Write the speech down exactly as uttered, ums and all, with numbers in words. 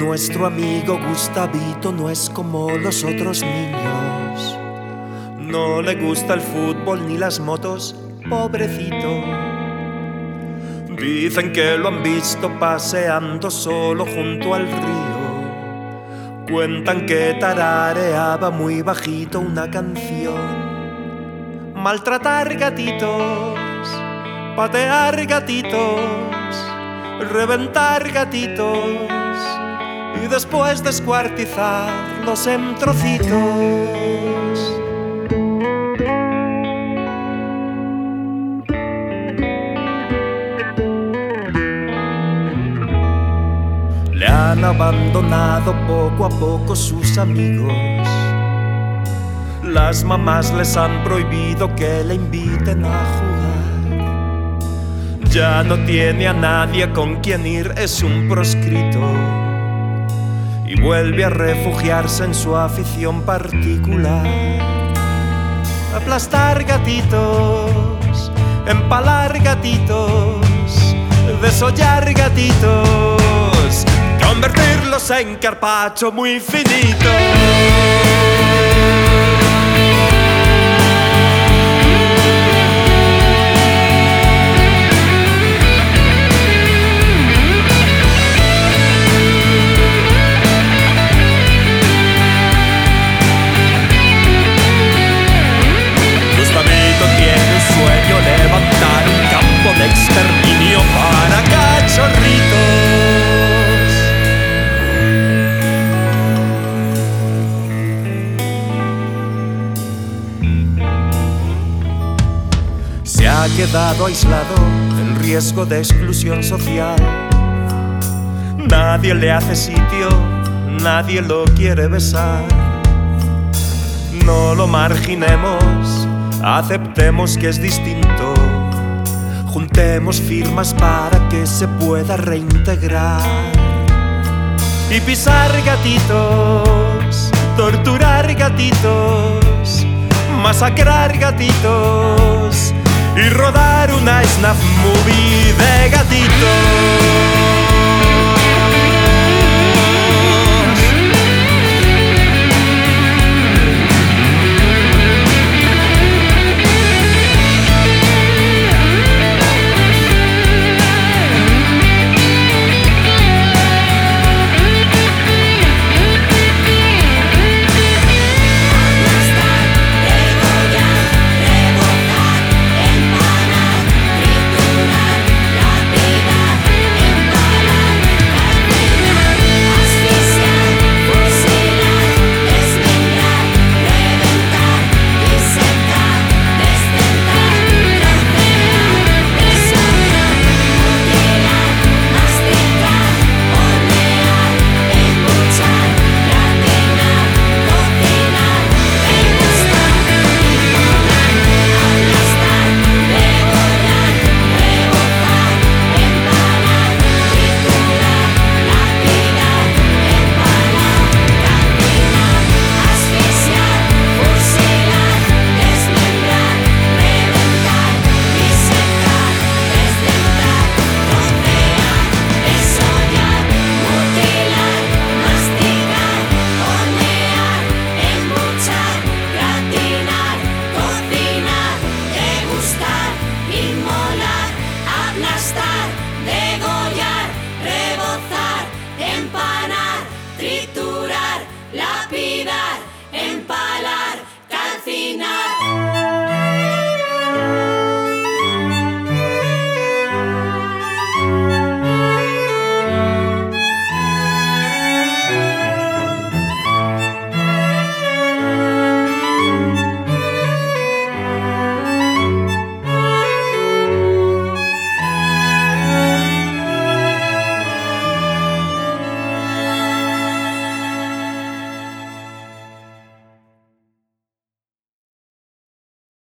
nuestro amigo Gustavito no es como los otros niños. No le gusta el fútbol ni las motos, pobrecito. Dicen que lo han visto paseando solo junto al río. Cuentan que tarareaba muy bajito una canción. Maltratar gatitos, patear gatitos, reventar gatitos y después descuartizarlos en trocitos. Le han abandonado poco a poco sus amigos. Las mamás les han prohibido que le inviten a jugar. Ya no tiene a nadie con quien ir, es un proscrito. Y vuelve a refugiarse en su afición particular. Aplastar gatitos, empalar gatitos, desollar gatitos, convertirlos en carpaccio muy finito. Gustavito tiene un sueño, levantar un campo de exterminio para cachorritos. Se ha quedado aislado, en riesgo de exclusión social. Nadie le hace sitio, nadie lo quiere besar. No lo marginemos, aceptemos que es distinto. Juntemos firmas para que se pueda reintegrar. Y pisar gatitos, torturar gatitos, masacrar gatitos y rodar una snuff movie de gatitos. Aplastar, degollar, rebozar, empanar, triturar.